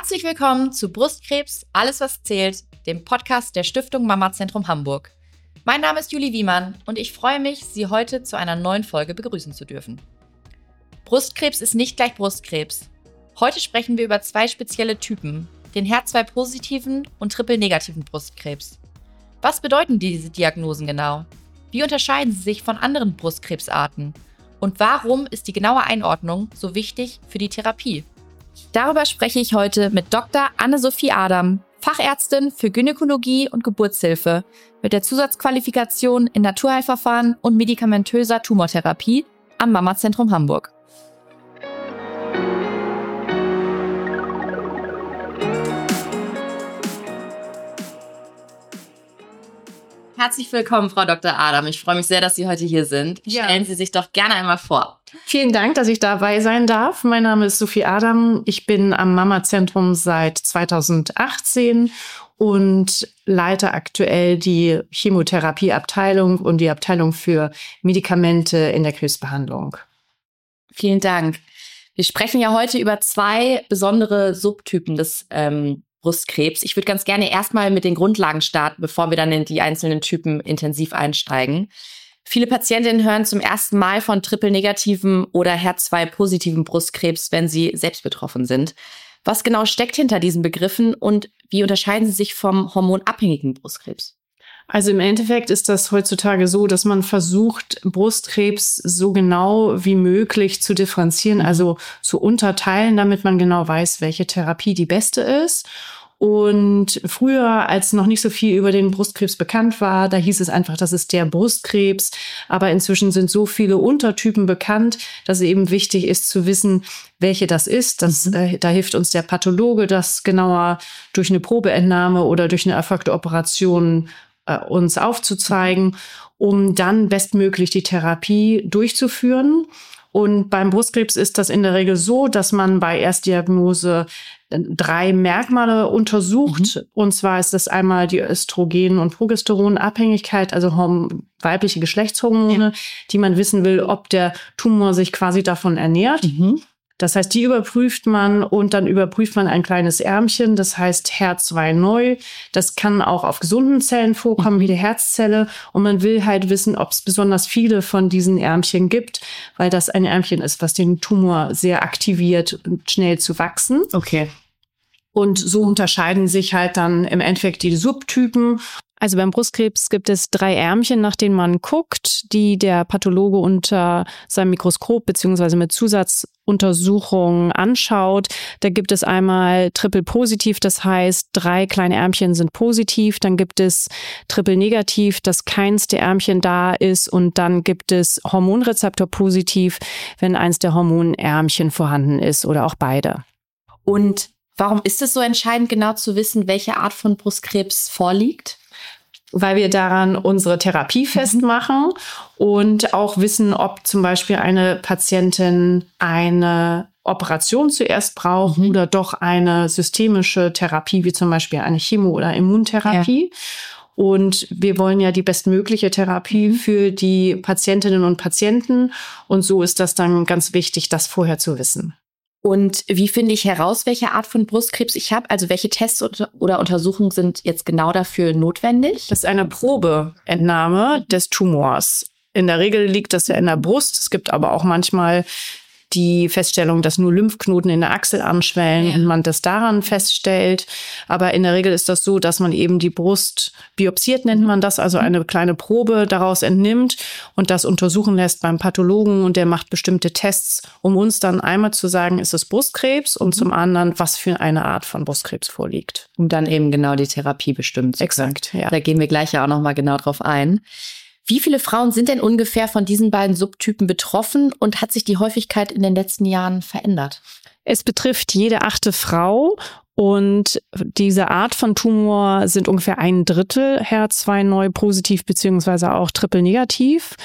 Herzlich willkommen zu Brustkrebs, alles was zählt, dem Podcast der Stiftung Mama-Zentrum Hamburg. Mein Name ist Julie Wiemann und ich freue mich, Sie heute zu einer neuen Folge begrüßen zu dürfen. Brustkrebs ist nicht gleich Brustkrebs. Heute sprechen wir über zwei spezielle Typen, den HER2-positiven und triple-negativen Brustkrebs. Was bedeuten diese Diagnosen genau? Wie unterscheiden sie sich von anderen Brustkrebsarten? Und warum ist die genaue Einordnung so wichtig für die Therapie? Darüber spreche ich heute mit Dr. Anne-Sophie Adam, Fachärztin für Gynäkologie und Geburtshilfe mit der Zusatzqualifikation in Naturheilverfahren und medikamentöser Tumortherapie am Mama-Zentrum Hamburg. Herzlich willkommen, Frau Dr. Adam. Ich freue mich sehr, dass Sie heute hier sind. Ja. Stellen Sie sich doch gerne einmal vor. Vielen Dank, dass ich dabei sein darf. Mein Name ist Sophie Adam. Ich bin am Mama-Zentrum seit 2018 und leite aktuell die Chemotherapieabteilung und die Abteilung für Medikamente in der Krebsbehandlung. Vielen Dank. Wir sprechen ja heute über zwei besondere Subtypen des Brustkrebs. Ich würde ganz gerne erstmal mit den Grundlagen starten, bevor wir dann in die einzelnen Typen intensiv einsteigen. Viele Patientinnen hören zum ersten Mal von triple-negativen oder HER2-positiven Brustkrebs, wenn sie selbst betroffen sind. Was genau steckt hinter diesen Begriffen und wie unterscheiden sie sich vom hormonabhängigen Brustkrebs? Also im Endeffekt ist das heutzutage so, dass man versucht, Brustkrebs so genau wie möglich zu differenzieren, also zu unterteilen, damit man genau weiß, welche Therapie die beste ist. Und früher, als noch nicht so viel über den Brustkrebs bekannt war, da hieß es einfach, das ist der Brustkrebs. Aber inzwischen sind so viele Untertypen bekannt, dass es eben wichtig ist zu wissen, welche das ist. Da hilft uns der Pathologe, das genauer durch eine Probeentnahme oder durch eine erfolgte Operation uns aufzuzeigen, um dann bestmöglich die Therapie durchzuführen. Und beim Brustkrebs ist das in der Regel so, dass man bei Erstdiagnose 3 Merkmale untersucht. Und zwar ist das einmal die Östrogen- und Progesteronabhängigkeit, also weibliche Geschlechtshormone, die man wissen will, ob der Tumor sich quasi davon ernährt. Das heißt, die überprüft man und dann überprüft man ein kleines Ärmchen, das heißt HER2 neu. Das kann auch auf gesunden Zellen vorkommen, wie die Herzzelle. Und man will halt wissen, ob es besonders viele von diesen Ärmchen gibt, weil das ein Ärmchen ist, was den Tumor sehr aktiviert, schnell zu wachsen. Okay. Und so unterscheiden sich halt dann im Endeffekt die Subtypen. Also beim Brustkrebs gibt es 3 Ärmchen, nach denen man guckt, die der Pathologe unter seinem Mikroskop beziehungsweise mit Zusatzuntersuchungen anschaut. Da gibt es einmal triple-positiv, das heißt 3 kleine Ärmchen sind positiv. Dann gibt es triple-negativ, dass keins der Ärmchen da ist. Und dann gibt es Hormonrezeptor-positiv, wenn eins der Hormonärmchen vorhanden ist oder auch beide. Und warum ist es so entscheidend, genau zu wissen, welche Art von Brustkrebs vorliegt? Weil wir daran unsere Therapie festmachen und auch wissen, ob zum Beispiel eine Patientin eine Operation zuerst braucht oder doch eine systemische Therapie, wie zum Beispiel eine Chemo- oder Immuntherapie. Ja. Und wir wollen ja die bestmögliche Therapie für die Patientinnen und Patienten. Und so ist das dann ganz wichtig, das vorher zu wissen. Und wie finde ich heraus, welche Art von Brustkrebs ich habe? Also welche Tests oder Untersuchungen sind jetzt genau dafür notwendig? Das ist eine Probeentnahme des Tumors. In der Regel liegt das ja in der Brust. Es gibt aber auch manchmal die Feststellung, dass nur Lymphknoten in der Achsel anschwellen und man das daran feststellt. Aber in der Regel ist das so, dass man eben die Brust biopsiert, nennt man das, also eine kleine Probe daraus entnimmt und das untersuchen lässt beim Pathologen. Und der macht bestimmte Tests, um uns dann einmal zu sagen, ist es Brustkrebs und zum anderen, was für eine Art von Brustkrebs vorliegt. Um dann eben genau die Therapie bestimmen zu können. Exakt, ja. Da gehen wir gleich ja auch noch mal genau drauf ein. Wie viele Frauen sind denn ungefähr von diesen beiden Subtypen betroffen und hat sich die Häufigkeit in den letzten Jahren verändert? Es betrifft jede 8. Frau und diese Art von Tumor sind ungefähr 1/3 HER2 neu positiv beziehungsweise auch triple-negativ.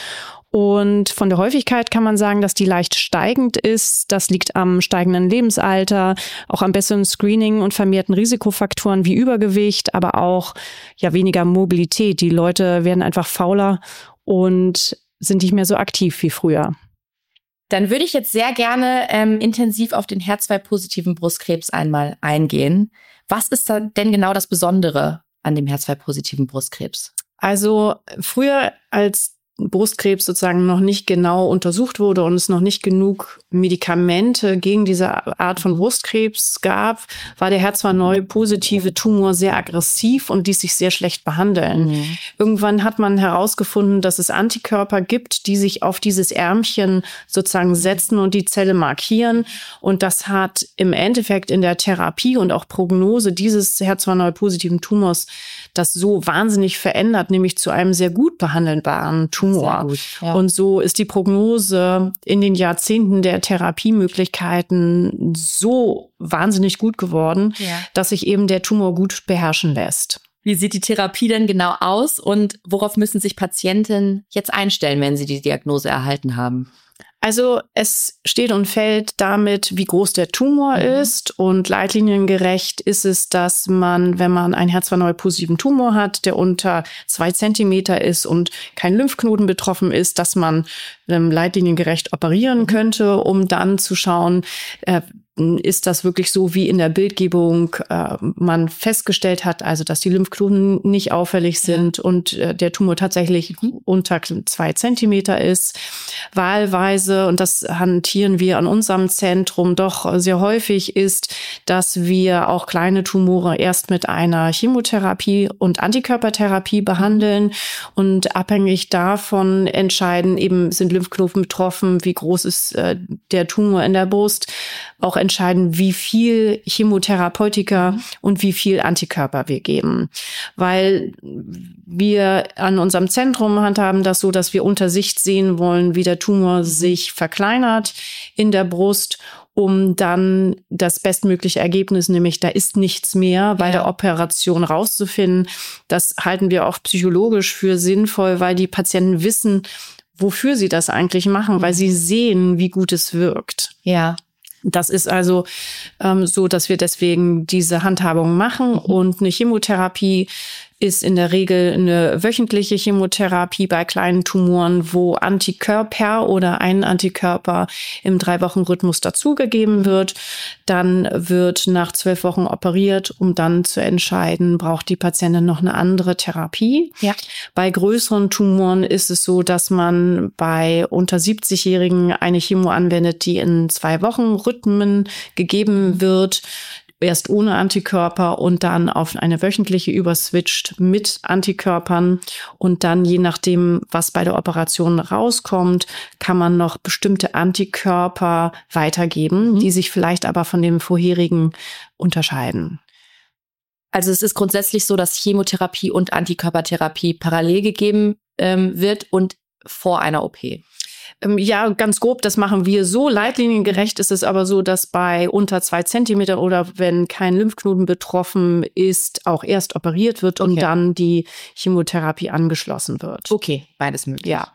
Und von der Häufigkeit kann man sagen, dass die leicht steigend ist. Das liegt am steigenden Lebensalter, auch am besseren Screening und vermehrten Risikofaktoren wie Übergewicht, aber auch weniger Mobilität. Die Leute werden einfach fauler und sind nicht mehr so aktiv wie früher. Dann würde ich jetzt sehr gerne intensiv auf den HER2-positiven Brustkrebs einmal eingehen. Was ist da denn genau das Besondere an dem HER2-positiven Brustkrebs? Also früher, als Brustkrebs sozusagen noch nicht genau untersucht wurde und es noch nicht genug Medikamente gegen diese Art von Brustkrebs gab, war der HER2-neu-positive Tumor sehr aggressiv und ließ sich sehr schlecht behandeln. Irgendwann hat man herausgefunden, dass es Antikörper gibt, die sich auf dieses Ärmchen sozusagen setzen und die Zelle markieren. Und das hat im Endeffekt in der Therapie und auch Prognose dieses HER2-neu-positiven Tumors das so wahnsinnig verändert, nämlich zu einem sehr gut behandelbaren Tumor. Sehr gut, ja. Und so ist die Prognose in den Jahrzehnten der Therapiemöglichkeiten so wahnsinnig gut geworden, dass sich eben der Tumor gut beherrschen lässt. Wie sieht die Therapie denn genau aus und worauf müssen sich Patienten jetzt einstellen, wenn sie die Diagnose erhalten haben? Also es steht und fällt damit, wie groß der Tumor ist, und leitliniengerecht ist es, dass man, wenn man einen HER2-neu-positiven Tumor hat, der unter 2 Zentimeter ist und kein Lymphknoten betroffen ist, dass man leitliniengerecht operieren könnte, um dann zu schauen, ist das wirklich so, wie in der Bildgebung man festgestellt hat, also dass die Lymphknoten nicht auffällig sind und der Tumor tatsächlich unter 2 Zentimeter ist. Wahlweise, und das hantieren wir an unserem Zentrum doch sehr häufig, ist, dass wir auch kleine Tumore erst mit einer Chemotherapie und Antikörpertherapie behandeln und abhängig davon entscheiden, eben sind Lymphknoten betroffen, wie groß ist der Tumor in der Brust, auch entscheiden, wie viel Chemotherapeutika und wie viel Antikörper wir geben. Weil wir an unserem Zentrum handhaben das so, dass wir unter Sicht sehen wollen, wie der Tumor sich verkleinert in der Brust, um dann das bestmögliche Ergebnis, nämlich da ist nichts mehr bei der Operation rauszufinden. Das halten wir auch psychologisch für sinnvoll, weil die Patienten wissen, wofür sie das eigentlich machen, weil sie sehen, wie gut es wirkt. Ja. Das ist also so, dass wir deswegen diese Handhabung machen. Und eine Chemotherapie ist in der Regel eine wöchentliche Chemotherapie bei kleinen Tumoren, wo Antikörper oder ein Antikörper im 3-Wochen-Rhythmus dazugegeben wird. Dann wird nach 12 Wochen operiert, um dann zu entscheiden, braucht die Patientin noch eine andere Therapie. Ja. Bei größeren Tumoren ist es so, dass man bei unter 70-Jährigen eine Chemo anwendet, die in 2-Wochen-Rhythmen gegeben wird. Erst ohne Antikörper und dann auf eine wöchentliche überswitcht mit Antikörpern. Und dann, je nachdem, was bei der Operation rauskommt, kann man noch bestimmte Antikörper weitergeben, die sich vielleicht aber von dem vorherigen unterscheiden. Also es ist grundsätzlich so, dass Chemotherapie und Antikörpertherapie parallel gegeben wird und vor einer OP. Ja, ganz grob, das machen wir so. Leitliniengerecht ist es aber so, dass bei unter 2 Zentimeter oder wenn kein Lymphknoten betroffen ist, auch erst operiert wird und dann die Chemotherapie angeschlossen wird. Okay, beides möglich. Ja.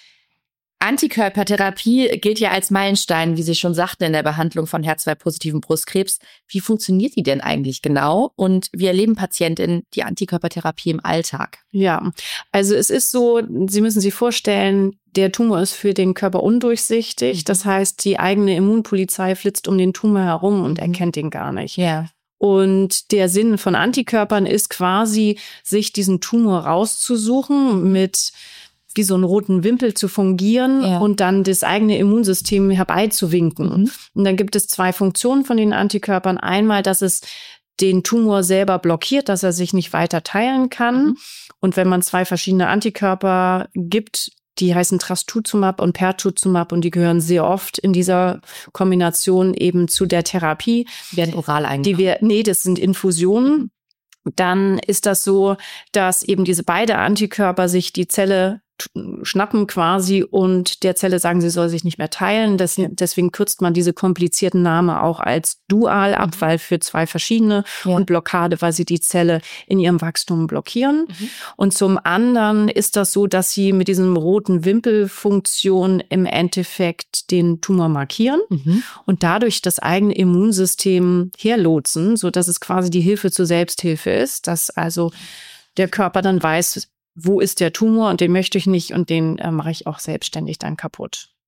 Antikörpertherapie gilt ja als Meilenstein, wie Sie schon sagten, in der Behandlung von HER2-positiven Brustkrebs. Wie funktioniert die denn eigentlich genau? Und wie erleben Patientinnen die Antikörpertherapie im Alltag? Ja, also es ist so, Sie müssen sich vorstellen, der Tumor ist für den Körper undurchsichtig. Das heißt, die eigene Immunpolizei flitzt um den Tumor herum und erkennt ihn gar nicht. Ja. Und der Sinn von Antikörpern ist quasi, sich diesen Tumor rauszusuchen, mit wie so einen roten Wimpel zu fungieren und dann das eigene Immunsystem herbeizuwinken. Und dann gibt es 2 Funktionen von den Antikörpern. Einmal, dass es den Tumor selber blockiert, dass er sich nicht weiter teilen kann. Und wenn man 2 verschiedene Antikörper gibt, die heißen Trastuzumab und Pertuzumab und die gehören sehr oft in dieser Kombination eben zu der Therapie. Die werden oral eingenommen. Das sind Infusionen. Dann ist das so, dass eben diese beiden Antikörper sich die Zelle schnappen quasi und der Zelle sagen, sie soll sich nicht mehr teilen. Deswegen kürzt man diese komplizierten Namen auch als Dual ab, weil für 2 verschiedene und Blockade, weil sie die Zelle in ihrem Wachstum blockieren. Und zum anderen ist das so, dass sie mit diesem roten Wimpelfunktion im Endeffekt den Tumor markieren und dadurch das eigene Immunsystem herlotsen, sodass es quasi die Hilfe zur Selbsthilfe ist, dass also der Körper dann weiß, wo ist der Tumor und den möchte ich nicht und den mache ich auch selbstständig dann kaputt.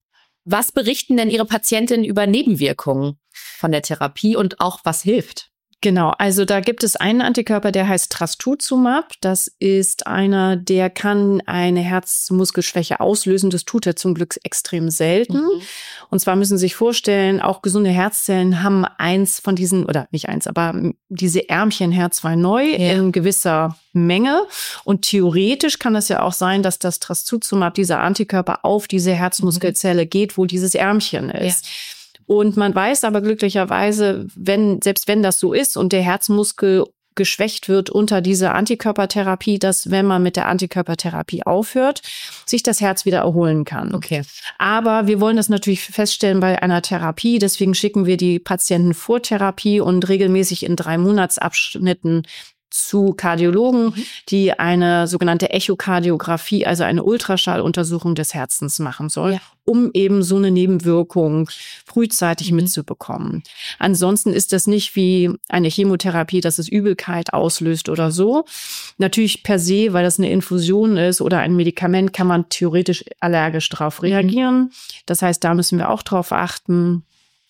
Was berichten denn Ihre Patientinnen über Nebenwirkungen von der Therapie und auch was hilft? Genau, also da gibt es einen Antikörper, der heißt Trastuzumab. Das ist einer, der kann eine Herzmuskelschwäche auslösen. Das tut er zum Glück extrem selten. Und zwar müssen Sie sich vorstellen, auch gesunde Herzzellen haben eins von diesen, oder nicht eins, aber diese Ärmchen H2 neu in gewisser Menge. Und theoretisch kann es ja auch sein, dass das Trastuzumab, dieser Antikörper, auf diese Herzmuskelzelle geht, wo dieses Ärmchen ist. Und man weiß aber glücklicherweise, selbst wenn das so ist und der Herzmuskel geschwächt wird unter dieser Antikörpertherapie, dass, wenn man mit der Antikörpertherapie aufhört, sich das Herz wieder erholen kann. Okay. Aber wir wollen das natürlich feststellen bei einer Therapie. Deswegen schicken wir die Patienten vor Therapie und regelmäßig in 3 Monatsabschnitten zu Kardiologen, die eine sogenannte Echokardiographie, also eine Ultraschalluntersuchung des Herzens machen soll, um eben so eine Nebenwirkung frühzeitig mitzubekommen. Ansonsten ist das nicht wie eine Chemotherapie, dass es Übelkeit auslöst oder so. Natürlich per se, weil das eine Infusion ist oder ein Medikament, kann man theoretisch allergisch darauf reagieren. Das heißt, da müssen wir auch drauf achten.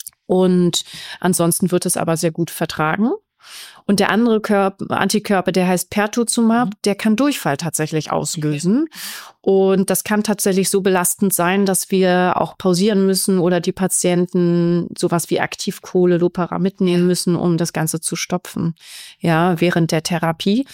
Und ansonsten wird es aber sehr gut vertragen. Und der andere Antikörper, der heißt Pertuzumab, der kann Durchfall tatsächlich auslösen. Und das kann tatsächlich so belastend sein, dass wir auch pausieren müssen oder die Patienten sowas wie Aktivkohle, Loperamid nehmen müssen, um das Ganze zu stopfen, während der Therapie.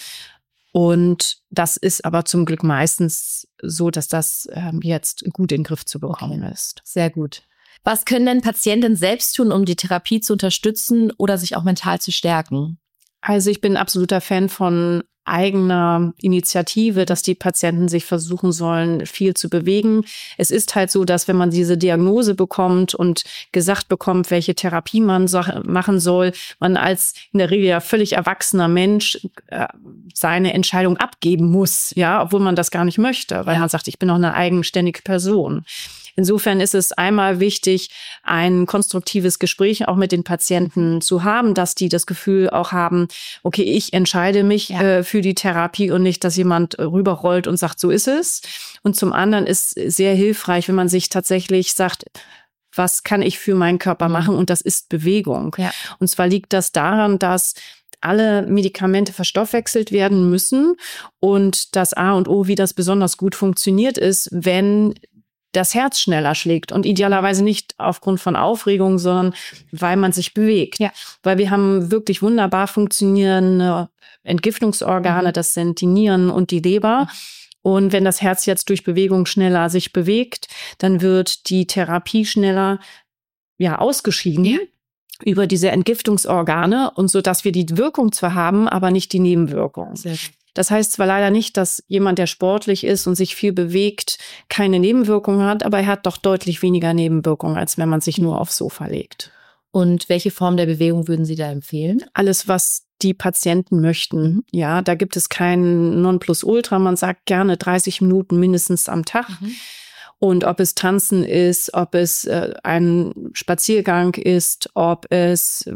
Und das ist aber zum Glück meistens so, dass das jetzt gut in den Griff zu bekommen ist. Sehr gut. Was können denn Patienten selbst tun, um die Therapie zu unterstützen oder sich auch mental zu stärken? Also ich bin absoluter Fan von eigener Initiative, dass die Patienten sich versuchen sollen, viel zu bewegen. Es ist halt so, dass wenn man diese Diagnose bekommt und gesagt bekommt, welche Therapie man machen soll, man als in der Regel ja völlig erwachsener Mensch seine Entscheidung abgeben muss, obwohl man das gar nicht möchte, weil man sagt, ich bin noch eine eigenständige Person. Insofern ist es einmal wichtig, ein konstruktives Gespräch auch mit den Patienten zu haben, dass die das Gefühl auch haben, okay, ich entscheide mich für die Therapie und nicht, dass jemand rüberrollt und sagt, so ist es. Und zum anderen ist sehr hilfreich, wenn man sich tatsächlich sagt, was kann ich für meinen Körper machen? Und das ist Bewegung. Ja. Und zwar liegt das daran, dass alle Medikamente verstoffwechselt werden müssen. Und das A und O, wie das besonders gut funktioniert, ist, wenn das Herz schneller schlägt und idealerweise nicht aufgrund von Aufregung, sondern weil man sich bewegt. Ja. Weil wir haben wirklich wunderbar funktionierende Entgiftungsorgane, das sind die Nieren und die Leber. Und wenn das Herz jetzt durch Bewegung schneller sich bewegt, dann wird die Therapie schneller ausgeschieden über diese Entgiftungsorgane und so, dass wir die Wirkung zwar haben, aber nicht die Nebenwirkung. Sehr gut. Das heißt zwar leider nicht, dass jemand, der sportlich ist und sich viel bewegt, keine Nebenwirkungen hat, aber er hat doch deutlich weniger Nebenwirkungen, als wenn man sich nur aufs Sofa legt. Und welche Form der Bewegung würden Sie da empfehlen? Alles, was die Patienten möchten. Ja, da gibt es kein Nonplusultra. Man sagt gerne 30 Minuten mindestens am Tag. Und ob es Tanzen ist, ob es ein Spaziergang ist, ob es,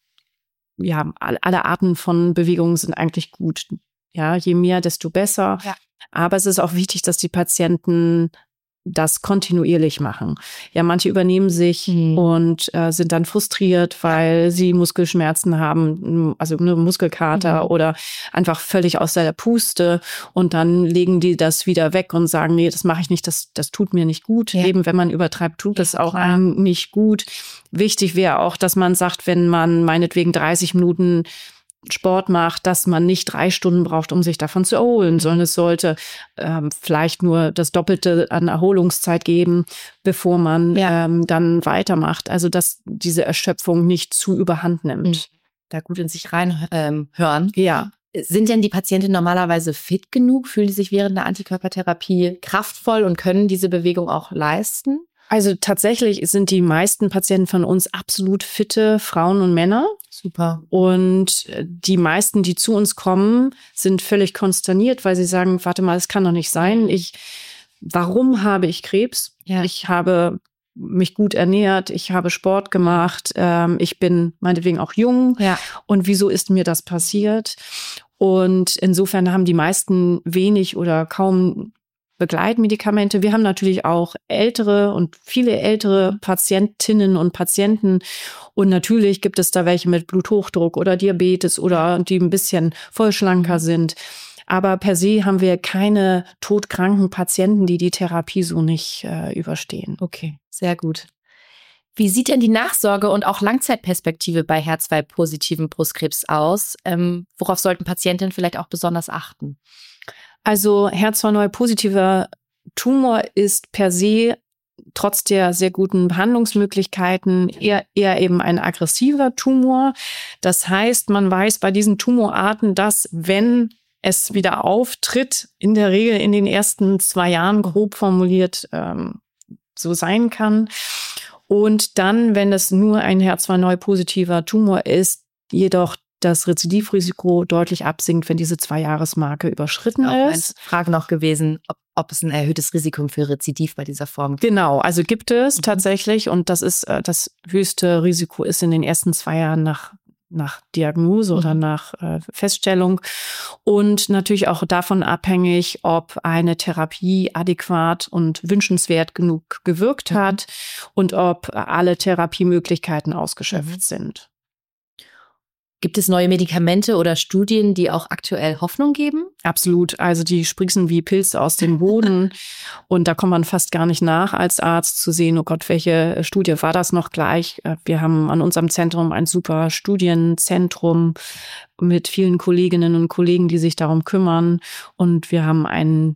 alle Arten von Bewegungen sind eigentlich gut. Ja, je mehr, desto besser. Ja. Aber es ist auch wichtig, dass die Patienten das kontinuierlich machen. Ja, manche übernehmen sich und sind dann frustriert, weil sie Muskelschmerzen haben, also eine Muskelkater oder einfach völlig aus der Puste. Und dann legen die das wieder weg und sagen, nee, das mache ich nicht, das tut mir nicht gut. Ja. Eben, wenn man übertreibt, tut das auch einem nicht gut. Wichtig wäre auch, dass man sagt, wenn man meinetwegen 30 Minuten Sport macht, dass man nicht 3 Stunden braucht, um sich davon zu erholen, sondern es sollte vielleicht nur das Doppelte an Erholungszeit geben, bevor man dann weitermacht. Also, dass diese Erschöpfung nicht zu überhand nimmt. Da gut in sich rein hören. Ja. Sind denn die Patienten normalerweise fit genug? Fühlen die sich während der Antikörpertherapie kraftvoll und können diese Bewegung auch leisten? Also tatsächlich sind die meisten Patienten von uns absolut fitte Frauen und Männer. Super. Und die meisten, die zu uns kommen, sind völlig konsterniert, weil sie sagen, warte mal, das kann doch nicht sein. Warum habe ich Krebs? Ja. Ich habe mich gut ernährt, ich habe Sport gemacht, ich bin meinetwegen auch jung. Ja. Und wieso ist mir das passiert? Und insofern haben die meisten wenig oder kaum Begleitmedikamente. Wir haben natürlich auch ältere und viele ältere Patientinnen und Patienten. Und natürlich gibt es da welche mit Bluthochdruck oder Diabetes oder die ein bisschen vollschlanker sind. Aber per se haben wir keine todkranken Patienten, die Therapie so nicht überstehen. Okay, sehr gut. Wie sieht denn die Nachsorge und auch Langzeitperspektive bei HER2-positiven Brustkrebs aus? Worauf sollten Patientinnen vielleicht auch besonders achten? Also HER2-positiver Tumor ist per se trotz der sehr guten Behandlungsmöglichkeiten eher eben ein aggressiver Tumor. Das heißt, man weiß bei diesen Tumorarten, dass wenn es wieder auftritt, in der Regel in den ersten 2 Jahren grob formuliert so sein kann. Und dann, wenn es nur ein HER2-positiver Tumor ist, jedoch das Rezidivrisiko deutlich absinkt, wenn diese 2-Jahres-Marke überschritten ist. Meine Frage noch gewesen, ob es ein erhöhtes Risiko für Rezidiv bei dieser Form gibt. Genau, also gibt es tatsächlich, und das ist das höchste Risiko ist in den ersten 2 Jahren nach Diagnose oder nach Feststellung und natürlich auch davon abhängig, ob eine Therapie adäquat und wünschenswert genug gewirkt hat und ob alle Therapiemöglichkeiten ausgeschöpft sind. Gibt es neue Medikamente oder Studien, die auch aktuell Hoffnung geben? Absolut. Also die sprießen wie Pilze aus dem Boden. Und da kommt man fast gar nicht nach als Arzt zu sehen, oh Gott, welche Studie war das noch gleich? Wir haben an unserem Zentrum ein super Studienzentrum mit vielen Kolleginnen und Kollegen, die sich darum kümmern. Und wir haben ein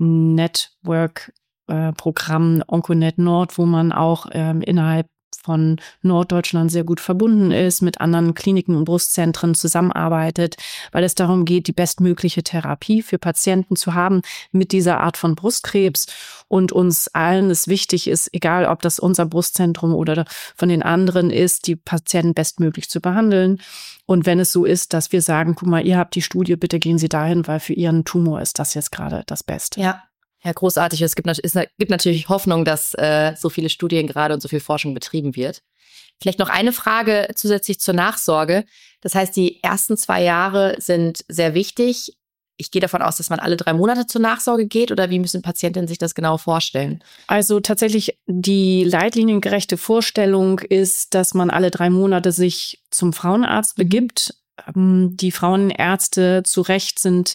Network-Programm Onconet Nord, wo man auch innerhalb von Norddeutschland sehr gut verbunden ist, mit anderen Kliniken und Brustzentren zusammenarbeitet, weil es darum geht, die bestmögliche Therapie für Patienten zu haben mit dieser Art von Brustkrebs. Und uns allen es wichtig ist, egal ob das unser Brustzentrum oder von den anderen ist, die Patienten bestmöglich zu behandeln. Und wenn es so ist, dass wir sagen, guck mal, ihr habt die Studie, bitte gehen Sie dahin, weil für Ihren Tumor ist das jetzt gerade das Beste. Ja, großartig. Es gibt natürlich Hoffnung, dass so viele Studien gerade und so viel Forschung betrieben wird. Vielleicht noch eine Frage zusätzlich zur Nachsorge. Das heißt, die ersten 2 Jahre sind sehr wichtig. Ich gehe davon aus, dass man alle 3 Monate zur Nachsorge geht, oder wie müssen Patientinnen sich das genau vorstellen? Also tatsächlich die leitliniengerechte Vorstellung ist, dass man alle 3 Monate sich zum Frauenarzt begibt. Die Frauenärzte zu Recht sind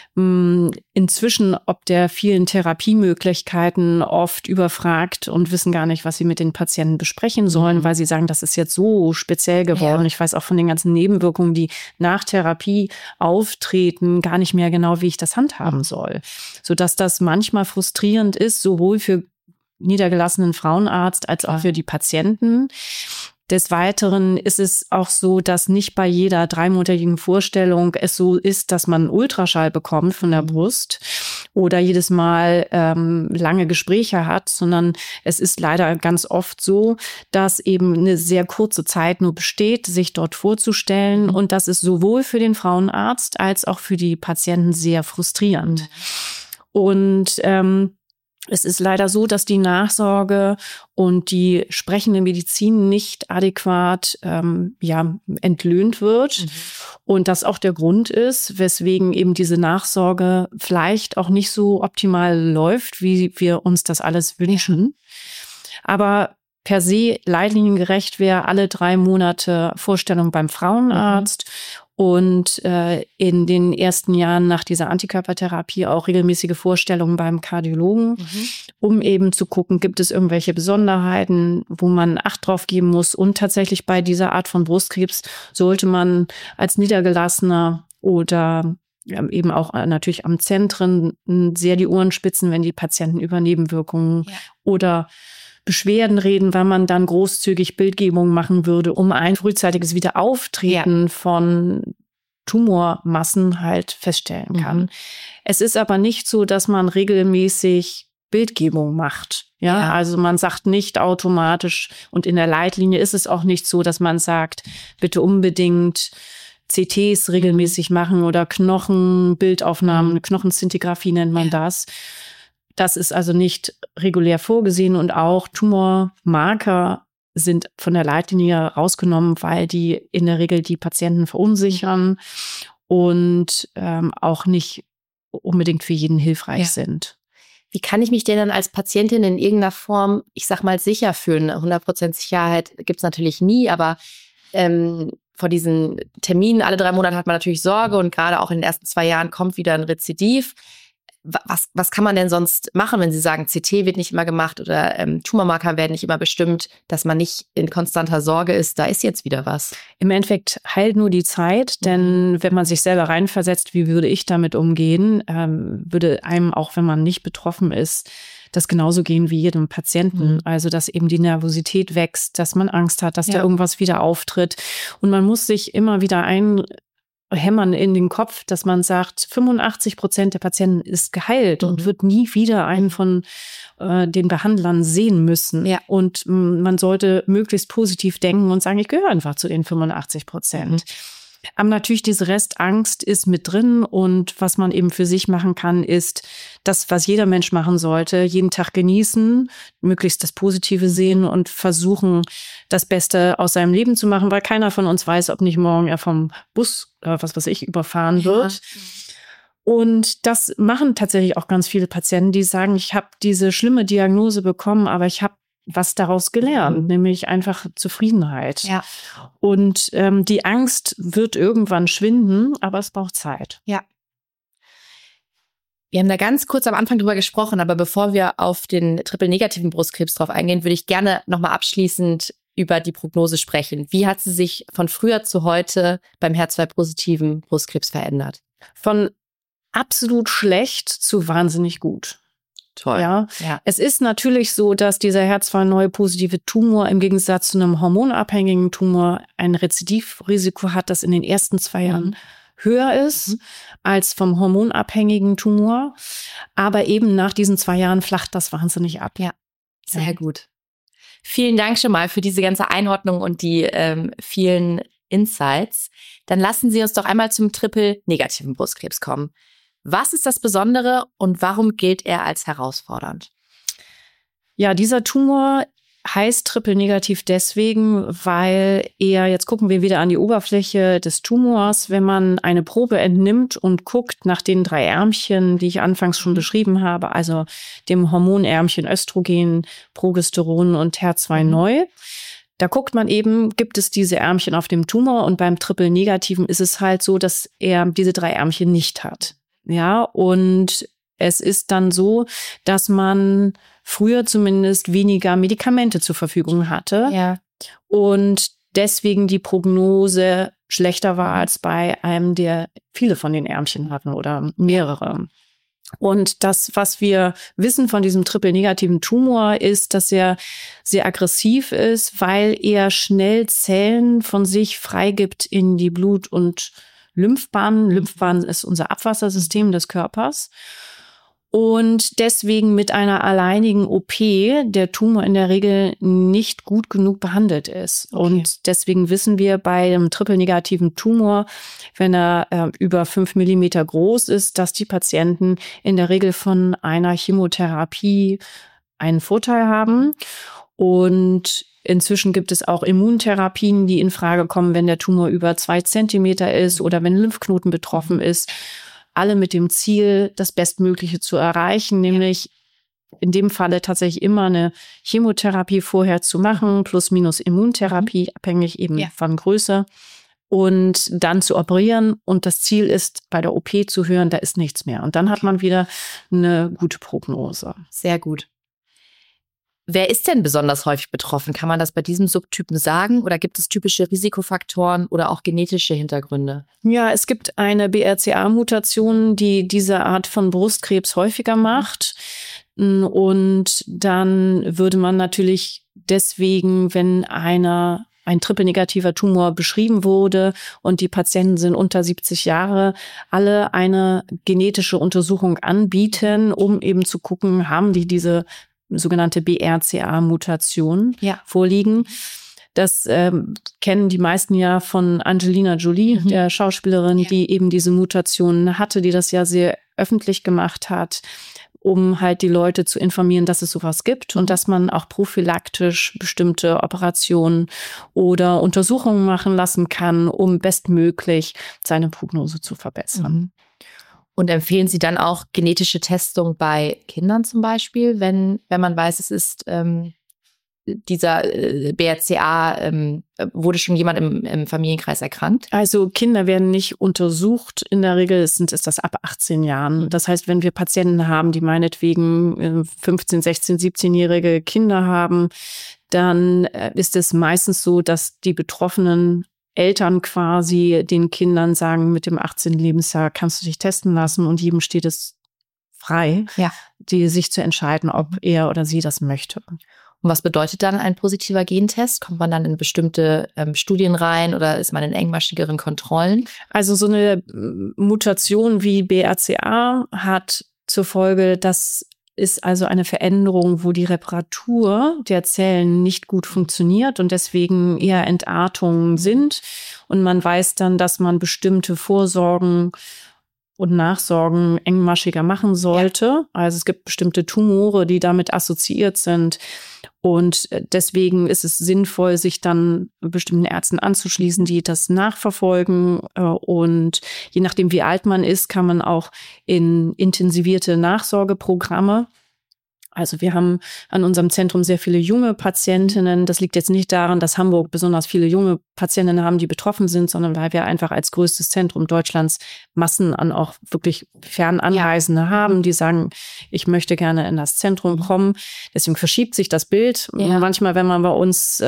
inzwischen ob der vielen Therapiemöglichkeiten oft überfragt und wissen gar nicht, was sie mit den Patienten besprechen sollen, weil sie sagen, das ist jetzt so speziell geworden. Ja. Ich weiß auch von den ganzen Nebenwirkungen, die nach Therapie auftreten, gar nicht mehr genau, wie ich das handhaben soll. Sodass das manchmal frustrierend ist, sowohl für niedergelassenen Frauenarzt als auch für die Patienten. Des Weiteren ist es auch so, dass nicht bei jeder 3-monatigen Vorstellung es so ist, dass man Ultraschall bekommt von der Brust oder jedes Mal lange Gespräche hat, sondern es ist leider ganz oft so, dass eben eine sehr kurze Zeit nur besteht, sich dort vorzustellen. Und das ist sowohl für den Frauenarzt als auch für die Patienten sehr frustrierend. Und es ist leider so, dass die Nachsorge und die sprechende Medizin nicht adäquat entlöhnt wird. Und das auch der Grund ist, weswegen eben diese Nachsorge vielleicht auch nicht so optimal läuft, wie wir uns das alles wünschen. Aber per se leitliniengerecht wäre alle 3 Monate Vorstellung beim Frauenarzt. Und in den ersten Jahren nach dieser Antikörpertherapie auch regelmäßige Vorstellungen beim Kardiologen, um eben zu gucken, gibt es irgendwelche Besonderheiten, wo man Acht drauf geben muss. Und tatsächlich bei dieser Art von Brustkrebs sollte man als Niedergelassener oder eben auch natürlich am Zentren sehr die Ohren spitzen, wenn die Patienten über Nebenwirkungen oder Beschwerden reden, weil man dann großzügig Bildgebung machen würde, um ein frühzeitiges Wiederauftreten von Tumormassen halt feststellen kann. Es ist aber nicht so, dass man regelmäßig Bildgebung macht. Ja, also man sagt nicht automatisch, und in der Leitlinie ist es auch nicht so, dass man sagt, bitte unbedingt CTs regelmäßig machen oder Knochenbildaufnahmen, Knochenzintigraphie nennt man das. Das ist also nicht regulär vorgesehen, und auch Tumormarker sind von der Leitlinie rausgenommen, weil die in der Regel die Patienten verunsichern und auch nicht unbedingt für jeden hilfreich sind. Wie kann ich mich denn dann als Patientin in irgendeiner Form, ich sag mal, sicher fühlen? 100% Sicherheit gibt es natürlich nie, aber vor diesen Terminen alle 3 Monate hat man natürlich Sorge und gerade auch in den ersten 2 Jahren kommt wieder ein Rezidiv. Was kann man denn sonst machen, wenn Sie sagen, CT wird nicht immer gemacht oder Tumormarker werden nicht immer bestimmt, dass man nicht in konstanter Sorge ist, da ist jetzt wieder was? Im Endeffekt heilt nur die Zeit, denn wenn man sich selber reinversetzt, wie würde ich damit umgehen, würde einem, auch wenn man nicht betroffen ist, das genauso gehen wie jedem Patienten. Also, dass eben die Nervosität wächst, dass man Angst hat, dass da irgendwas wieder auftritt. Und man muss sich immer wieder hämmern in den Kopf, dass man sagt, 85% der Patienten ist geheilt und wird nie wieder einen von den Behandlern sehen müssen. Ja. Und man sollte möglichst positiv denken und sagen, ich gehöre einfach zu den 85%. Aber natürlich diese Restangst ist mit drin und was man eben für sich machen kann, ist das, was jeder Mensch machen sollte, jeden Tag genießen, möglichst das Positive sehen und versuchen, das Beste aus seinem Leben zu machen, weil keiner von uns weiß, ob nicht morgen er vom Bus, was weiß ich, überfahren wird. Ja. Und das machen tatsächlich auch ganz viele Patienten, die sagen, ich habe diese schlimme Diagnose bekommen, aber ich habe was daraus gelernt, nämlich einfach Zufriedenheit. Ja. Und die Angst wird irgendwann schwinden, aber es braucht Zeit. Ja. Wir haben da ganz kurz am Anfang drüber gesprochen, aber bevor wir auf den triple-negativen Brustkrebs drauf eingehen, würde ich gerne nochmal abschließend über die Prognose sprechen. Wie hat sie sich von früher zu heute beim HER2-positiven Brustkrebs verändert? Von absolut schlecht zu wahnsinnig gut. Toll. Ja. Es ist natürlich so, dass dieser HER2-positive Tumor im Gegensatz zu einem hormonabhängigen Tumor ein Rezidivrisiko hat, das in den ersten 2 Jahren höher ist als vom hormonabhängigen Tumor. Aber eben nach diesen 2 Jahren flacht das wahnsinnig ab. Ja, sehr gut. Vielen Dank schon mal für diese ganze Einordnung und die vielen Insights. Dann lassen Sie uns doch einmal zum triple-negativen Brustkrebs kommen. Was ist das Besondere und warum gilt er als herausfordernd? Ja, dieser Tumor heißt triple-negativ deswegen, weil jetzt gucken wir wieder an die Oberfläche des Tumors, wenn man eine Probe entnimmt und guckt nach den 3 Ärmchen, die ich anfangs schon beschrieben habe, also dem Hormonärmchen Östrogen, Progesteron und HER2-neu. Da guckt man eben, gibt es diese Ärmchen auf dem Tumor und beim triple-negativen ist es halt so, dass er diese 3 Ärmchen nicht hat. Ja, und es ist dann so, dass man früher zumindest weniger Medikamente zur Verfügung hatte. Ja. Und deswegen die Prognose schlechter war als bei einem, der viele von den Ärmchen hatten oder mehrere. Und das, was wir wissen von diesem triple-negativen Tumor, ist, dass er sehr aggressiv ist, weil er schnell Zellen von sich freigibt in die Blut- und Lymphbahnen. Lymphbahn ist unser Abwassersystem des Körpers. Und deswegen mit einer alleinigen OP der Tumor in der Regel nicht gut genug behandelt ist. Okay. Und deswegen wissen wir bei einem triple-negativen Tumor, wenn er über 5 Millimeter groß ist, dass die Patienten in der Regel von einer Chemotherapie einen Vorteil haben. Und inzwischen gibt es auch Immuntherapien, die in Frage kommen, wenn der Tumor über 2 Zentimeter ist oder wenn Lymphknoten betroffen ist. Alle mit dem Ziel, das Bestmögliche zu erreichen, nämlich in dem Falle tatsächlich immer eine Chemotherapie vorher zu machen, plus minus Immuntherapie, abhängig eben von Größe. Und dann zu operieren. Und das Ziel ist, bei der OP zu hören, da ist nichts mehr. Und dann hat man wieder eine gute Prognose. Sehr gut. Wer ist denn besonders häufig betroffen? Kann man das bei diesem Subtypen sagen? Oder gibt es typische Risikofaktoren oder auch genetische Hintergründe? Ja, es gibt eine BRCA-Mutation, die diese Art von Brustkrebs häufiger macht. Und dann würde man natürlich deswegen, wenn ein triple-negativer Tumor beschrieben wurde und die Patienten sind unter 70 Jahre, alle eine genetische Untersuchung anbieten, um eben zu gucken, haben die diese sogenannte BRCA-Mutation vorliegen. Das kennen die meisten ja von Angelina Jolie, der Schauspielerin, die eben diese Mutation hatte, die das ja sehr öffentlich gemacht hat, um halt die Leute zu informieren, dass es sowas gibt und dass man auch prophylaktisch bestimmte Operationen oder Untersuchungen machen lassen kann, um bestmöglich seine Prognose zu verbessern. Und empfehlen Sie dann auch genetische Testung bei Kindern zum Beispiel, wenn man weiß, es ist dieser BRCA, wurde schon jemand im Familienkreis erkrankt? Also Kinder werden nicht untersucht. In der Regel ist das ab 18 Jahren. Das heißt, wenn wir Patienten haben, die meinetwegen 15, 16, 17-jährige Kinder haben, dann ist es meistens so, dass die betroffenen Eltern quasi den Kindern sagen, mit dem 18. Lebensjahr kannst du dich testen lassen und jedem steht es frei, sich zu entscheiden, ob er oder sie das möchte. Und was bedeutet dann ein positiver Gentest? Kommt man dann in bestimmte Studien rein oder ist man in engmaschigeren Kontrollen? Also so eine Mutation wie BRCA hat zur Folge, dass ist also eine Veränderung, wo die Reparatur der Zellen nicht gut funktioniert und deswegen eher Entartungen sind. Und man weiß dann, dass man bestimmte Vorsorgen und Nachsorgen engmaschiger machen sollte. Ja. Also es gibt bestimmte Tumore, die damit assoziiert sind. Und deswegen ist es sinnvoll, sich dann bestimmten Ärzten anzuschließen, die das nachverfolgen. Und je nachdem, wie alt man ist, kann man auch in intensivierte Nachsorgeprogramme. Also wir haben an unserem Zentrum sehr viele junge Patientinnen. Das liegt jetzt nicht daran, dass Hamburg besonders viele junge Patientinnen haben, die betroffen sind, sondern weil wir einfach als größtes Zentrum Deutschlands Massen an auch wirklich Fernanreisende haben, die sagen, ich möchte gerne in das Zentrum kommen. Deswegen verschiebt sich das Bild. Ja. Manchmal, wenn man bei uns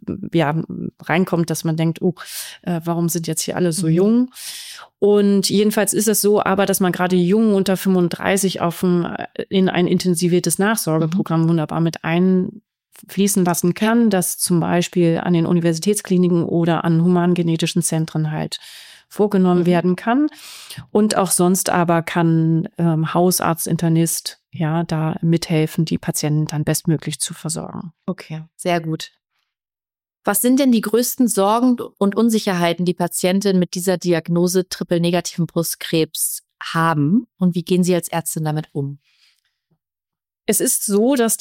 reinkommt, dass man denkt, warum sind jetzt hier alle so jung? Und jedenfalls ist es so, aber dass man gerade Jungen unter 35 in ein intensiviertes Nachsorgeprogramm wunderbar mit einfließen lassen kann, das zum Beispiel an den Universitätskliniken oder an humangenetischen Zentren halt vorgenommen werden kann. Und auch sonst aber kann Hausarzt, Internist da mithelfen, die Patienten dann bestmöglich zu versorgen. Okay, sehr gut. Was sind denn die größten Sorgen und Unsicherheiten, die Patientinnen mit dieser Diagnose triple-negativen Brustkrebs haben? Und wie gehen Sie als Ärztin damit um? Es ist so, dass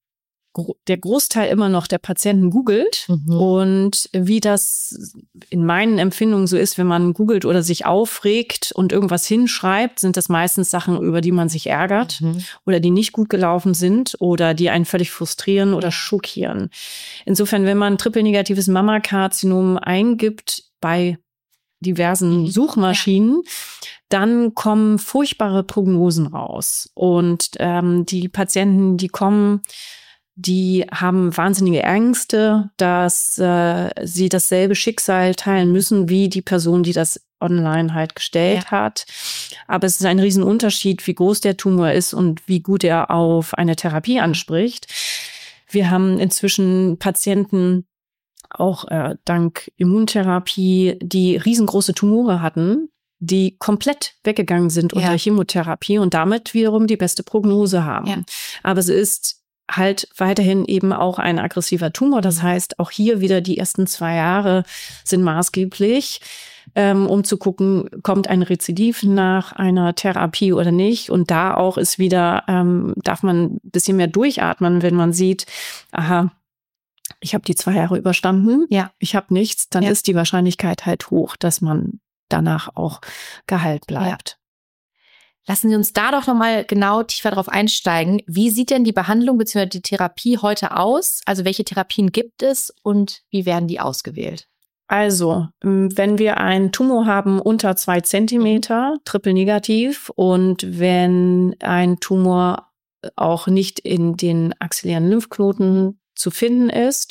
der Großteil immer noch der Patienten googelt. Und wie das in meinen Empfindungen so ist, wenn man googelt oder sich aufregt und irgendwas hinschreibt, sind das meistens Sachen, über die man sich ärgert oder die nicht gut gelaufen sind oder die einen völlig frustrieren oder schockieren. Insofern, wenn man triple-negatives Mammakarzinom eingibt bei diversen Suchmaschinen, dann kommen furchtbare Prognosen raus. Und die Patienten, die kommen, die haben wahnsinnige Ängste, dass sie dasselbe Schicksal teilen müssen wie die Person, die das online halt gestellt hat. Aber es ist ein Riesenunterschied, wie groß der Tumor ist und wie gut er auf eine Therapie anspricht. Wir haben inzwischen Patienten, auch dank Immuntherapie, die riesengroße Tumore hatten, die komplett weggegangen sind unter Chemotherapie und damit wiederum die beste Prognose haben. Ja. Aber es ist halt weiterhin eben auch ein aggressiver Tumor. Das heißt, auch hier wieder die ersten 2 Jahre sind maßgeblich, um zu gucken, kommt ein Rezidiv nach einer Therapie oder nicht. Und da auch ist wieder, darf man ein bisschen mehr durchatmen, wenn man sieht, aha, ich habe die 2 Jahre überstanden, ich habe nichts, dann ist die Wahrscheinlichkeit halt hoch, dass man danach auch geheilt bleibt. Lassen Sie uns da doch nochmal genau tiefer drauf einsteigen. Wie sieht denn die Behandlung bzw. die Therapie heute aus? Also welche Therapien gibt es und wie werden die ausgewählt? Also, wenn wir einen Tumor haben unter 2 Zentimeter, triple-negativ, und wenn ein Tumor auch nicht in den axillären Lymphknoten zu finden ist,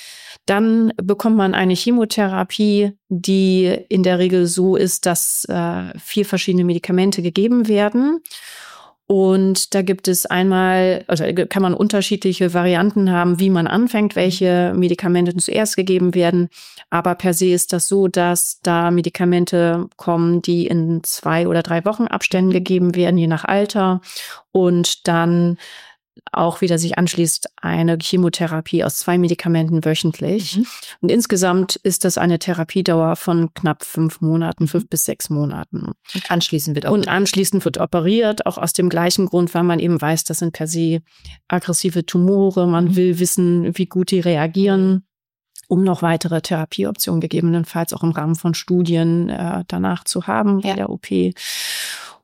dann bekommt man eine Chemotherapie, die in der Regel so ist, dass 4 verschiedene Medikamente gegeben werden. Und da gibt es einmal, also kann man unterschiedliche Varianten haben, wie man anfängt, welche Medikamente zuerst gegeben werden. Aber per se ist das so, dass da Medikamente kommen, die in 2 oder 3 Wochen Abständen gegeben werden, je nach Alter. Und dann auch wieder sich anschließt eine Chemotherapie aus 2 Medikamenten wöchentlich. Und insgesamt ist das eine Therapiedauer von knapp 5 Monaten, 5 bis 6 Monaten. Und anschließend wird operiert, auch aus dem gleichen Grund, weil man eben weiß, das sind per se aggressive Tumore. Man will wissen, wie gut die reagieren, um noch weitere Therapieoptionen gegebenenfalls auch im Rahmen von Studien danach zu haben bei der OP.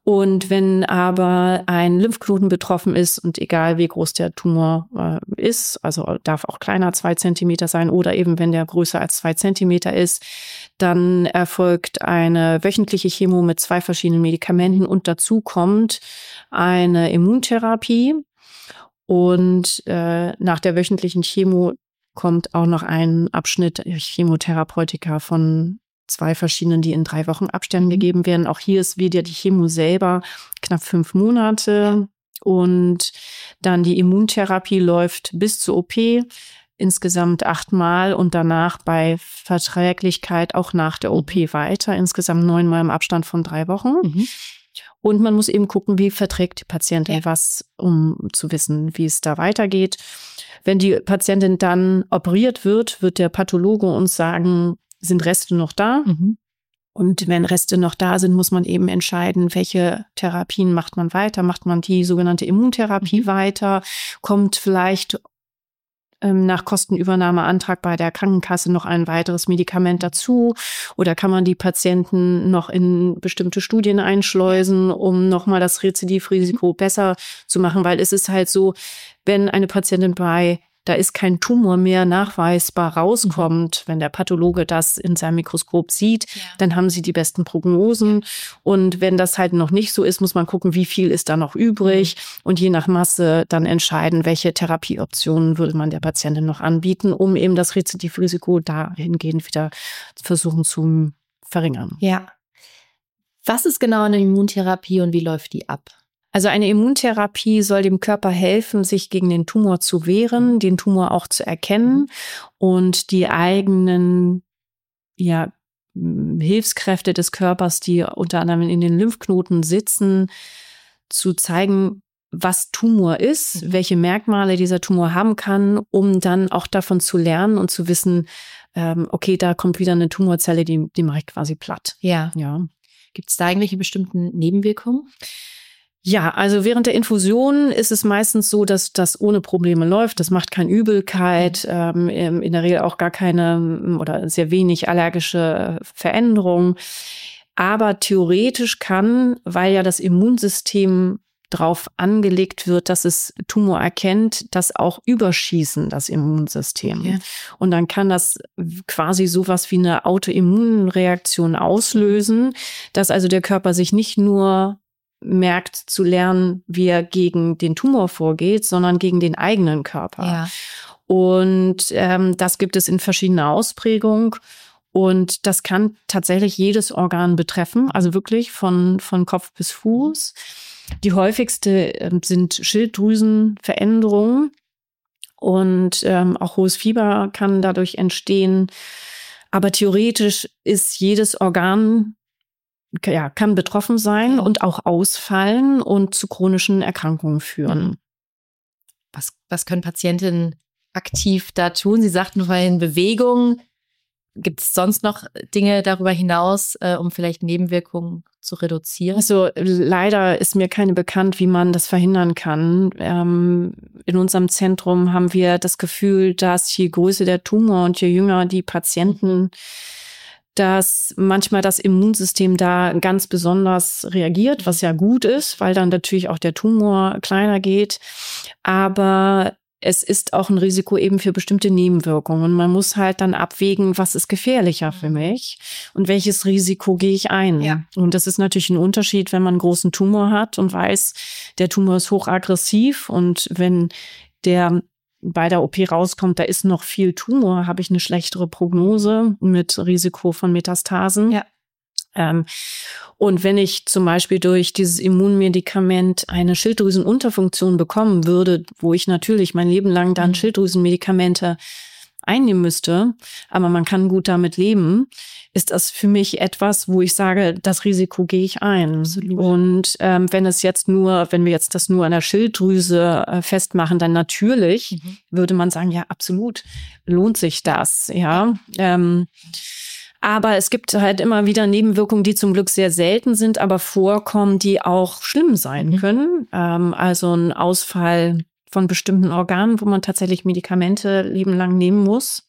Und wenn aber ein Lymphknoten betroffen ist und egal wie groß der Tumor ist, also darf auch kleiner 2 Zentimeter sein oder eben wenn der größer als 2 Zentimeter ist, dann erfolgt eine wöchentliche Chemo mit 2 verschiedenen Medikamenten und dazu kommt eine Immuntherapie. Und nach der wöchentlichen Chemo kommt auch noch ein Abschnitt Chemotherapeutika von 2 verschiedenen, die in 3 Wochen Abständen gegeben werden. Auch hier ist wieder die Chemo selber knapp 5 Monate. Und dann die Immuntherapie läuft bis zur OP insgesamt 8 Mal und danach bei Verträglichkeit auch nach der OP weiter. Insgesamt 9 Mal im Abstand von 3 Wochen. Und man muss eben gucken, wie verträgt die Patientin was, um zu wissen, wie es da weitergeht. Wenn die Patientin dann operiert wird, wird der Pathologe uns sagen, sind Reste noch da? Und wenn Reste noch da sind, muss man eben entscheiden, welche Therapien macht man weiter. Macht man die sogenannte Immuntherapie weiter? Kommt vielleicht nach Kostenübernahmeantrag bei der Krankenkasse noch ein weiteres Medikament dazu? Oder kann man die Patienten noch in bestimmte Studien einschleusen, um nochmal das Rezidivrisiko besser zu machen? Weil es ist halt so, wenn eine Patientin da ist kein Tumor mehr nachweisbar rauskommt, wenn der Pathologe das in seinem Mikroskop sieht, dann haben sie die besten Prognosen. Und wenn das halt noch nicht so ist, muss man gucken, wie viel ist da noch übrig und je nach Masse dann entscheiden, welche Therapieoptionen würde man der Patientin noch anbieten, um eben das Rezidivrisiko dahingehend wieder versuchen zu verringern. Ja. Was ist genau eine Immuntherapie und wie läuft die ab? Also eine Immuntherapie soll dem Körper helfen, sich gegen den Tumor zu wehren, den Tumor auch zu erkennen und die eigenen Hilfskräfte des Körpers, die unter anderem in den Lymphknoten sitzen, zu zeigen, was Tumor ist, welche Merkmale dieser Tumor haben kann, um dann auch davon zu lernen und zu wissen, okay, da kommt wieder eine Tumorzelle, die mache ich quasi platt. Ja. Gibt es da irgendwelche bestimmten Nebenwirkungen? Ja, also während der Infusion ist es meistens so, dass das ohne Probleme läuft. Das macht keine Übelkeit, in der Regel auch gar keine oder sehr wenig allergische Veränderungen. Aber theoretisch kann, weil ja das Immunsystem drauf angelegt wird, dass es Tumor erkennt, das auch überschießen, das Immunsystem. Okay. Und dann kann das quasi sowas wie eine Autoimmunreaktion auslösen, dass also der Körper sich nicht nur merkt zu lernen, wie er gegen den Tumor vorgeht, sondern gegen den eigenen Körper. Ja. Und das gibt es in verschiedener Ausprägung. Und das kann tatsächlich jedes Organ betreffen, also wirklich von Kopf bis Fuß. Die häufigste sind Schilddrüsenveränderungen und auch hohes Fieber kann dadurch entstehen. Aber theoretisch ist jedes Organ kann betroffen sein und auch ausfallen und zu chronischen Erkrankungen führen. Was können Patientinnen aktiv da tun? Sie sagten vorhin Bewegung. Gibt es sonst noch Dinge darüber hinaus, um vielleicht Nebenwirkungen zu reduzieren? Also leider ist mir keine bekannt, wie man das verhindern kann. In unserem Zentrum haben wir das Gefühl, dass je größer der Tumor und je jünger die Patienten, dass manchmal das Immunsystem da ganz besonders reagiert, was ja gut ist, weil dann natürlich auch der Tumor kleiner geht. Aber es ist auch ein Risiko eben für bestimmte Nebenwirkungen. Man muss halt dann abwägen, was ist gefährlicher für mich und welches Risiko gehe ich ein. Ja. Und das ist natürlich ein Unterschied, wenn man einen großen Tumor hat und weiß, der Tumor ist hochaggressiv und wenn der bei der OP rauskommt, da ist noch viel Tumor, habe ich eine schlechtere Prognose mit Risiko von Metastasen. Ja. Und wenn ich zum Beispiel durch dieses Immunmedikament eine Schilddrüsenunterfunktion bekommen würde, wo ich natürlich mein Leben lang dann Schilddrüsenmedikamente einnehmen müsste, aber man kann gut damit leben, ist das für mich etwas, wo ich sage, das Risiko gehe ich ein. Absolut. Und wenn wir jetzt das nur an der Schilddrüse festmachen, dann natürlich würde man sagen, ja, absolut, lohnt sich das, ja. Aber es gibt halt immer wieder Nebenwirkungen, die zum Glück sehr selten sind, aber vorkommen, die auch schlimm sein können. Also ein Ausfall von bestimmten Organen, wo man tatsächlich Medikamente lebenlang nehmen muss.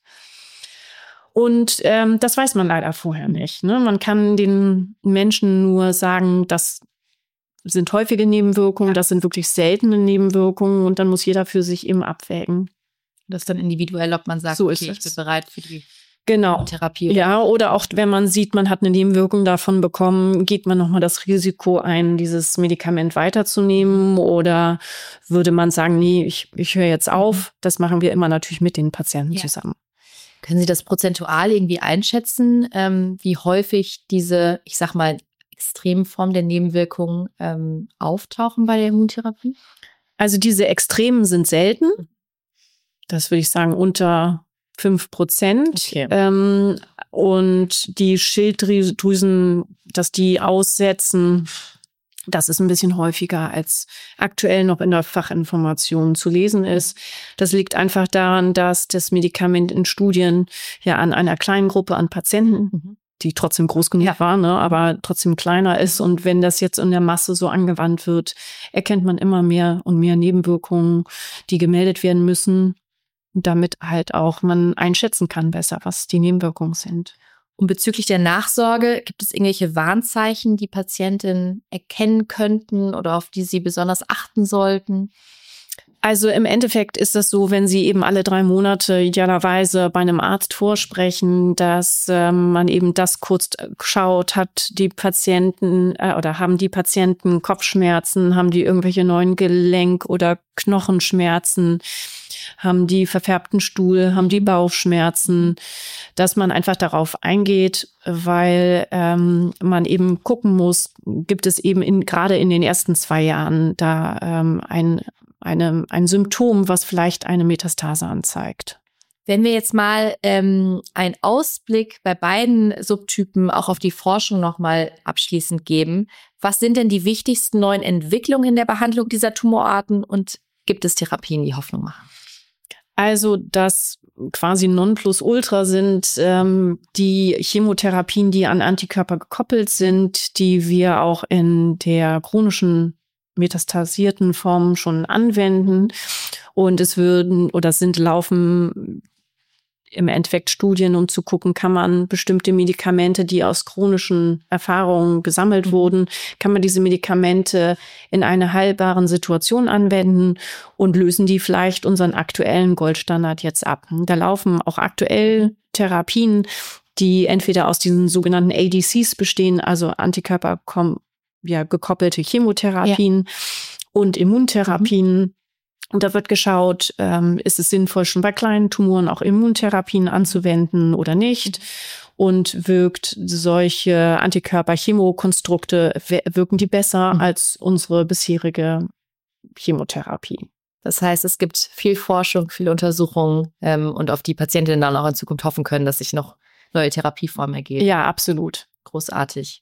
Und das weiß man leider vorher nicht. Ne? Man kann den Menschen nur sagen, dass sind häufige Nebenwirkungen, das sind wirklich seltene Nebenwirkungen und dann muss jeder für sich eben abwägen. Das ist dann individuell, ob man sagt, So okay, ist ich es. bin bereit für die Genau. Therapie. Ja, oder auch wenn man sieht, man hat eine Nebenwirkung davon bekommen, geht man nochmal das Risiko ein, dieses Medikament weiterzunehmen oder würde man sagen, nee, ich höre jetzt auf. Das machen wir immer natürlich mit den Patienten zusammen. Können Sie das prozentual irgendwie einschätzen, wie häufig diese, ich sag mal, extremen Formen der Nebenwirkungen auftauchen bei der Immuntherapie? Also diese Extremen sind selten. Das würde ich sagen unter 5%. Okay. Und die Schilddrüsen, dass die aussetzen, das ist ein bisschen häufiger, als aktuell noch in der Fachinformation zu lesen ist. Das liegt einfach daran, dass das Medikament in Studien ja an einer kleinen Gruppe an Patienten, die trotzdem groß genug war, ne, aber trotzdem kleiner ist. Und wenn das jetzt in der Masse so angewandt wird, erkennt man immer mehr und mehr Nebenwirkungen, die gemeldet werden müssen, damit halt auch man einschätzen kann besser, was die Nebenwirkungen sind. Und bezüglich der Nachsorge, gibt es irgendwelche Warnzeichen, die Patientinnen erkennen könnten oder auf die sie besonders achten sollten? Also im Endeffekt ist das so, wenn Sie eben alle 3 Monate idealerweise bei einem Arzt vorsprechen, dass man eben das kurz schaut, hat die Patienten oder haben die Patienten Kopfschmerzen, haben die irgendwelche neuen Gelenk- oder Knochenschmerzen, haben die verfärbten Stuhl, haben die Bauchschmerzen, dass man einfach darauf eingeht, weil man eben gucken muss, gibt es eben gerade in den ersten 2 Jahren da ein Symptom, was vielleicht eine Metastase anzeigt. Wenn wir jetzt mal einen Ausblick bei beiden Subtypen auch auf die Forschung nochmal abschließend geben, was sind denn die wichtigsten neuen Entwicklungen in der Behandlung dieser Tumorarten und gibt es Therapien, die Hoffnung machen? Also das quasi Nonplusultra sind die Chemotherapien, die an Antikörper gekoppelt sind, die wir auch in der chronischen metastasierten Form schon anwenden. Und laufen im Endeffekt Studien, um zu gucken, kann man bestimmte Medikamente, die aus chronischen Erfahrungen gesammelt wurden, kann man diese Medikamente in einer heilbaren Situation anwenden und lösen die vielleicht unseren aktuellen Goldstandard jetzt ab. Da laufen auch aktuell Therapien, die entweder aus diesen sogenannten ADCs bestehen, also Antikörper gekoppelte Chemotherapien und Immuntherapien. Und da wird geschaut, ist es sinnvoll, schon bei kleinen Tumoren auch Immuntherapien anzuwenden oder nicht? Und wirkt solche Antikörper-Chemokonstrukte, wirken die besser als unsere bisherige Chemotherapie? Das heißt, es gibt viel Forschung, viele Untersuchungen und auf die Patientinnen dann auch in Zukunft hoffen können, dass sich noch neue Therapieformen ergeben. Ja, absolut. Großartig.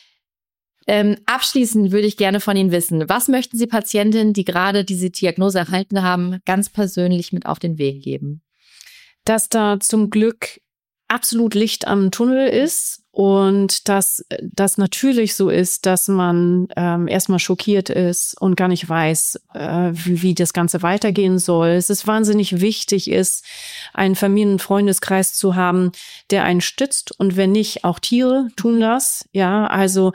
Abschließend würde ich gerne von Ihnen wissen, was möchten Sie Patientinnen, die gerade diese Diagnose erhalten haben, ganz persönlich mit auf den Weg geben? Dass da zum Glück absolut Licht am Tunnel ist und dass das natürlich so ist, dass man erstmal schockiert ist und gar nicht weiß, wie das Ganze weitergehen soll. Es ist wahnsinnig wichtig ist, einen Familien- und Freundeskreis zu haben, der einen stützt und wenn nicht, auch Tiere tun das. Ja, also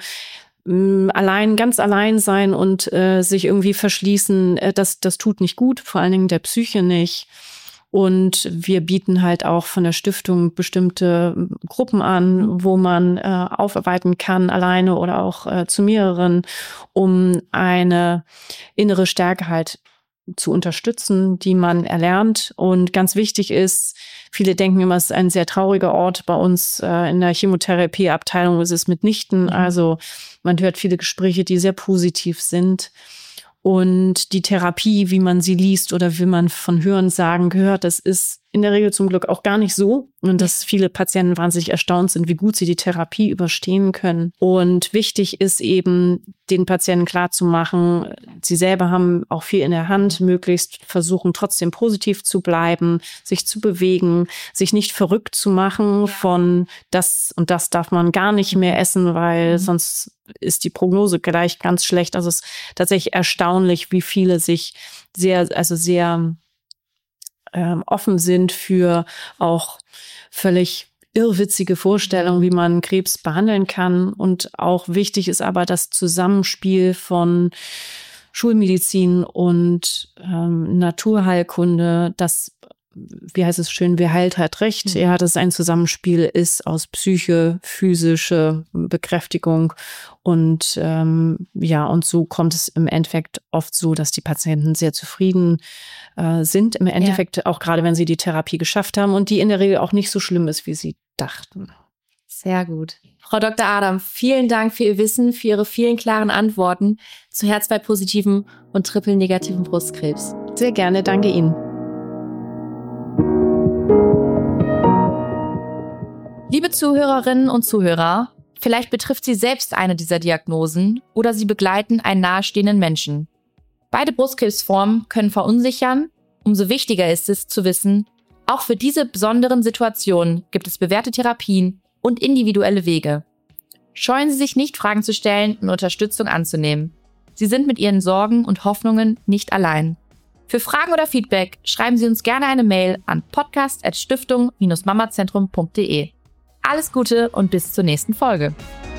ganz allein sein und sich irgendwie verschließen, das tut nicht gut, vor allen Dingen der Psyche nicht. Und wir bieten halt auch von der Stiftung bestimmte Gruppen an, wo man aufarbeiten kann, alleine oder auch zu mehreren, um eine innere Stärke halt zu unterstützen, die man erlernt. Und ganz wichtig ist, viele denken immer, es ist ein sehr trauriger Ort. Bei uns in der Chemotherapieabteilung ist es mitnichten. Also man hört viele Gespräche, die sehr positiv sind. Und die Therapie, wie man sie liest oder wie man von Hörensagen gehört, das ist in der Regel zum Glück auch gar nicht so. Und dass viele Patienten wahnsinnig erstaunt sind, wie gut sie die Therapie überstehen können. Und wichtig ist eben, den Patienten klarzumachen, sie selber haben auch viel in der Hand, möglichst versuchen trotzdem positiv zu bleiben, sich zu bewegen, sich nicht verrückt zu machen von das und das darf man gar nicht mehr essen, weil sonst ist die Prognose gleich ganz schlecht. Also es ist tatsächlich erstaunlich, wie viele sich sehr offen sind für auch völlig irrwitzige Vorstellungen, wie man Krebs behandeln kann. Und auch wichtig ist aber das Zusammenspiel von Schulmedizin und Naturheilkunde, das, wie heißt es schön, wer heilt, hat recht. Ja, dass es ein Zusammenspiel ist aus Psyche, physische Bekräftigung und und so kommt es im Endeffekt oft so, dass die Patienten sehr zufrieden sind. Im Endeffekt auch gerade, wenn sie die Therapie geschafft haben und die in der Regel auch nicht so schlimm ist, wie sie dachten. Sehr gut. Frau Dr. Adam, vielen Dank für Ihr Wissen, für Ihre vielen klaren Antworten zu HER2-positiven und triple-negativen Brustkrebs. Sehr gerne, danke Ihnen. Liebe Zuhörerinnen und Zuhörer, vielleicht betrifft Sie selbst eine dieser Diagnosen oder Sie begleiten einen nahestehenden Menschen. Beide Brustkrebsformen können verunsichern. Umso wichtiger ist es zu wissen, auch für diese besonderen Situationen gibt es bewährte Therapien und individuelle Wege. Scheuen Sie sich nicht, Fragen zu stellen und Unterstützung anzunehmen. Sie sind mit Ihren Sorgen und Hoffnungen nicht allein. Für Fragen oder Feedback schreiben Sie uns gerne eine Mail an podcast@stiftung-mamazentrum.de. Alles Gute und bis zur nächsten Folge.